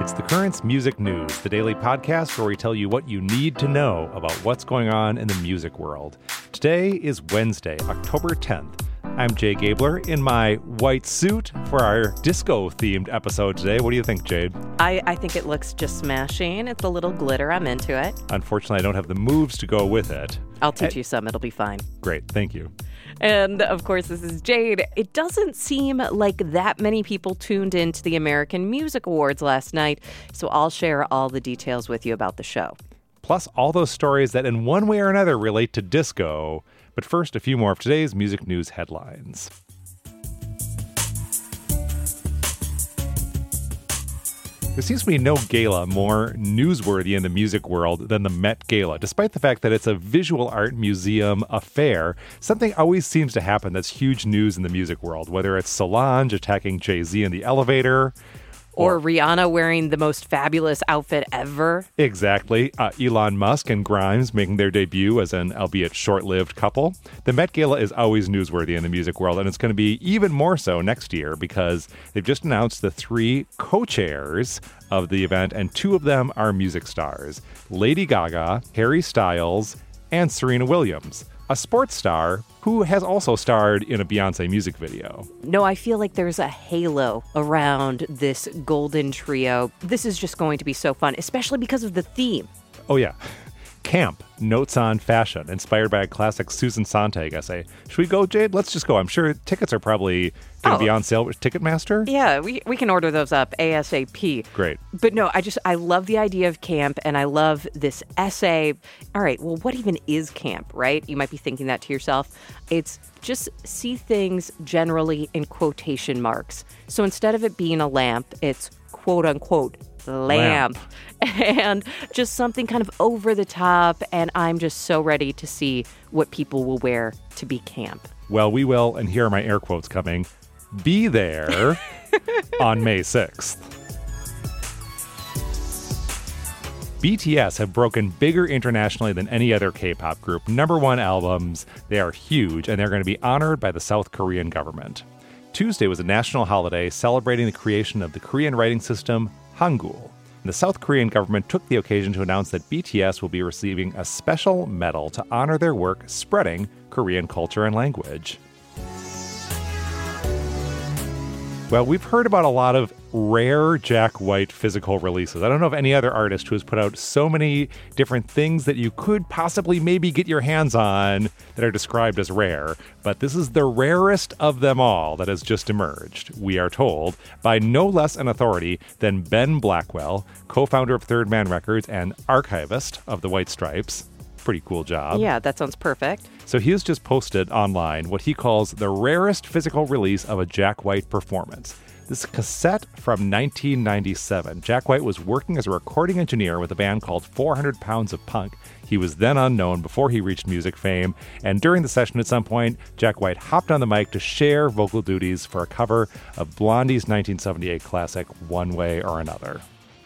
It's The Currents Music News, the daily podcast where we tell you what you need to know about what's going on in the music world. Today is Wednesday, October 10th. I'm Jay Gabler in my white suit for our disco-themed episode today. What do you think, Jade? I think it looks just smashing. It's a little glitter. I'm into it. Unfortunately, I don't have the moves to go with it. I'll teach you some. It'll be fine. Great. Thank you. And, of course, this is Jade. It doesn't seem like that many people tuned into the American Music Awards last night, so I'll share all the details with you about the show. Plus, all those stories that in one way or another relate to disco. But first, a few more of today's music news headlines. There seems to be no gala more newsworthy in the music world than the Met Gala. Despite the fact that it's a visual art museum affair, something always seems to happen that's huge news in the music world, whether it's Solange attacking Jay-Z in the elevator, or Rihanna wearing the most fabulous outfit ever. Exactly. Elon Musk and Grimes making their debut as an albeit short-lived couple. The Met Gala is always newsworthy in the music world, and it's going to be even more so next year because they've just announced the 3 co-chairs of the event, and 2 of them are music stars. Lady Gaga, Harry Styles, and Serena Williams, a sports star who has also starred in a Beyoncé music video. No, I feel like there's a halo around this golden trio. This is just going to be so fun, especially because of the theme. Oh, yeah. Camp, Notes on Fashion, inspired by a classic Susan Sontag essay. Should we go, Jade? Let's just go. I'm sure tickets are probably going to be on sale with Ticketmaster. Yeah, we can order those up ASAP. Great. But no, I love the idea of camp, and I love this essay. All right, well, what even is camp, right? You might be thinking that to yourself. It's just see things generally in quotation marks. So instead of it being a lamp, it's quote-unquote lamp. And just something kind of over the top, and I'm just so ready to see what people will wear to be camp. Well, we will, and here are my air quotes coming, be there on May 6th. BTS have broken bigger internationally than any other K-pop group. #1 albums, they are huge, and they're going to be honored by the South Korean government. Tuesday was a national holiday celebrating the creation of the Korean writing system, Hangul. The South Korean government took the occasion to announce that BTS will be receiving a special medal to honor their work spreading Korean culture and language. Well, we've heard about a lot of rare Jack White physical releases. I don't know of any other artist who has put out so many different things that you could possibly maybe get your hands on that are described as rare. But this is the rarest of them all that has just emerged, we are told, by no less an authority than Ben Blackwell, co-founder of Third Man Records and archivist of the White Stripes. Pretty cool job. Yeah, that sounds perfect. So he has just posted online what he calls the rarest physical release of a Jack White performance. This cassette from 1997. Jack White was working as a recording engineer with a band called 400 Pounds of Punk. He was then unknown before he reached music fame, and during the session at some point, Jack White hopped on the mic to share vocal duties for a cover of Blondie's 1978 classic, One Way or Another.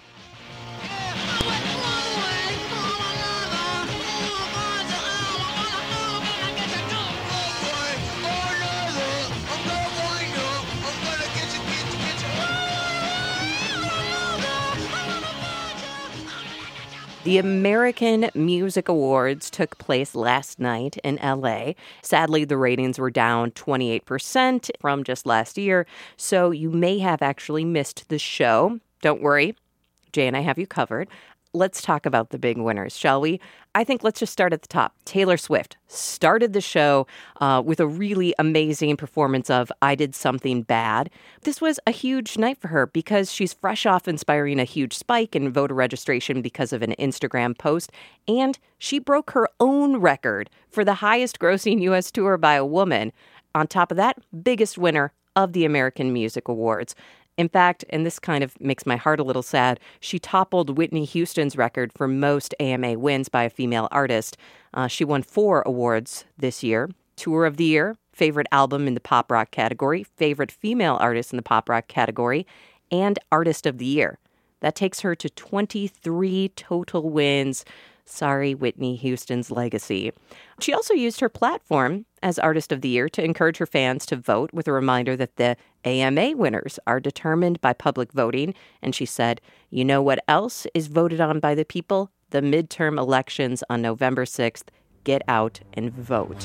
The American Music Awards took place last night in LA. Sadly, the ratings were down 28% from just last year, so you may have actually missed the show. Don't worry, Jay and I have you covered. Let's talk about the big winners, shall we? I think let's just start at the top. Taylor Swift started the show with a really amazing performance of I Did Something Bad. This was a huge night for her because she's fresh off inspiring a huge spike in voter registration because of an Instagram post, and she broke her own record for the highest grossing U.S. tour by a woman. On top of that, biggest winner of the American Music Awards. In fact, and this kind of makes my heart a little sad, she toppled Whitney Houston's record for most AMA wins by a female artist. She won 4 awards this year. Tour of the Year, Favorite Album in the Pop Rock category, Favorite Female Artist in the Pop Rock category, and Artist of the Year. That takes her to 23 total wins. Sorry, Whitney Houston's legacy. She also used her platform as Artist of the Year to encourage her fans to vote, with a reminder that the AMA winners are determined by public voting. And she said, "You know what else is voted on by the people? The midterm elections on November 6th. Get out and vote."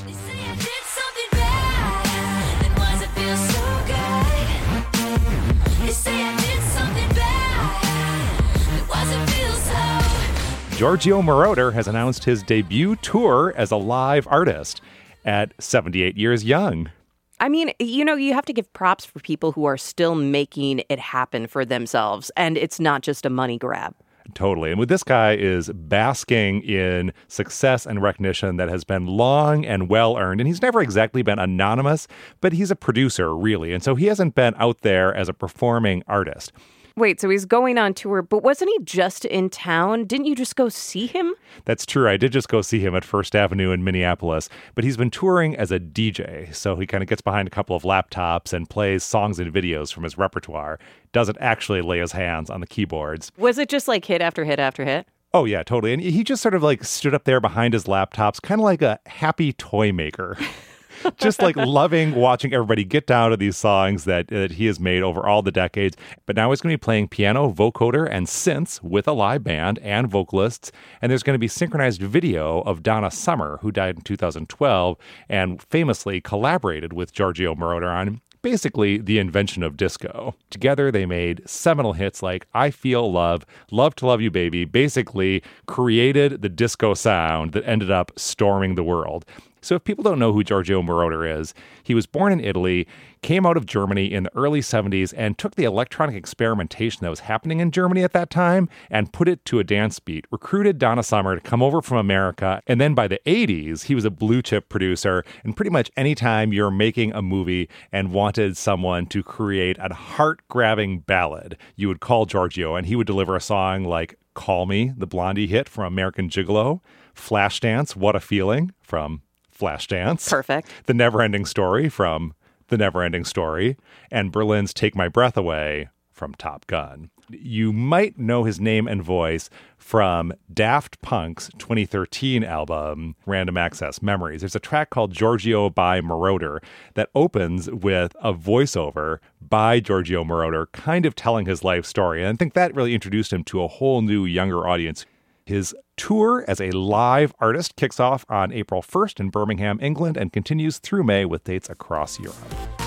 Giorgio Moroder has announced his debut tour as a live artist at 78 years young. I mean, you have to give props for people who are still making it happen for themselves, and it's not just a money grab. Totally. And with this guy is basking in success and recognition that has been long and well earned. And he's never exactly been anonymous, but he's a producer, really. And so he hasn't been out there as a performing artist. Wait, so he's going on tour, but wasn't he just in town? Didn't you just go see him? That's true. I did just go see him at First Avenue in Minneapolis, but he's been touring as a DJ. So he kind of gets behind a couple of laptops and plays songs and videos from his repertoire. Doesn't actually lay his hands on the keyboards. Was it just like hit after hit after hit? Oh, yeah, totally. And he just sort of like stood up there behind his laptops, kind of like a happy toy maker. Just like loving watching everybody get down to these songs that he has made over all the decades. But now he's going to be playing piano, vocoder, and synths with a live band and vocalists. And there's going to be synchronized video of Donna Summer, who died in 2012 and famously collaborated with Giorgio Moroder on basically the invention of disco. Together, they made seminal hits like I Feel Love, Love to Love You Baby, basically created the disco sound that ended up storming the world. So if people don't know who Giorgio Moroder is, he was born in Italy, came out of Germany in the early 70s, and took the electronic experimentation that was happening in Germany at that time and put it to a dance beat, recruited Donna Summer to come over from America, and then by the 80s, he was a blue-chip producer, and pretty much anytime you're making a movie and wanted someone to create a heart-grabbing ballad, you would call Giorgio, and he would deliver a song like Call Me, the Blondie hit from American Gigolo, Flashdance, What a Feeling from Flashdance. Perfect. The Neverending Story from The Neverending Story, and Berlin's Take My Breath Away from Top Gun. You might know his name and voice from Daft Punk's 2013 album, Random Access Memories. There's a track called Giorgio by Moroder that opens with a voiceover by Giorgio Moroder, kind of telling his life story. And I think that really introduced him to a whole new, younger audience. His tour as a live artist kicks off on April 1st in Birmingham, England, and continues through May with dates across Europe.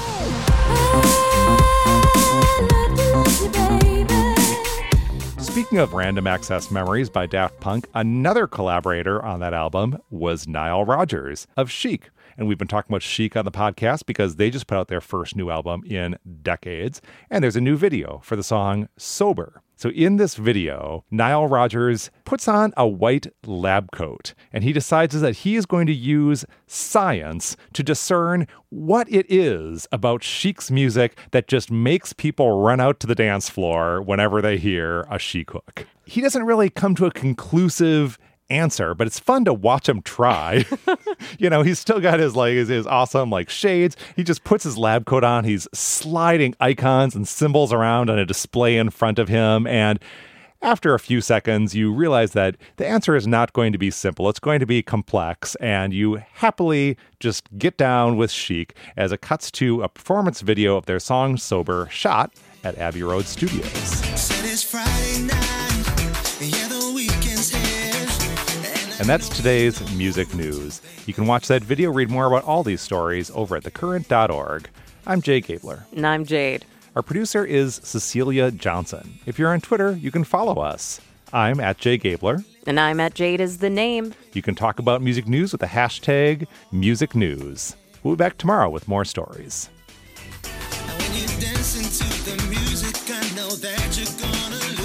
Speaking of Random Access Memories by Daft Punk, another collaborator on that album was Nile Rodgers of Chic. And we've been talking about Chic on the podcast because they just put out their first new album in decades. And there's a new video for the song Sober. So in this video, Nile Rodgers puts on a white lab coat, and he decides that he is going to use science to discern what it is about Chic's music that just makes people run out to the dance floor whenever they hear a Chic hook. He doesn't really come to a conclusive answer, but it's fun to watch him try. He's still got his awesome shades. He just puts his lab coat on. He's sliding icons and symbols around on a display in front of him. And after a few seconds, you realize that the answer is not going to be simple. It's going to be complex. And you happily just get down with Chic as it cuts to a performance video of their song Sober, shot at Abbey Road Studios. Said it's Friday night, yeah, the weekend's here. And that's today's music news. You can watch that video, read more about all these stories over at thecurrent.org. I'm Jay Gabler. And I'm Jade. Our producer is Cecilia Johnson. If you're on Twitter, you can follow us. I'm at Jay Gabler. And I'm at Jade is the name. You can talk about music news with the hashtag MusicNews. We'll be back tomorrow with more stories. When you dance into the music, I know that you're gonna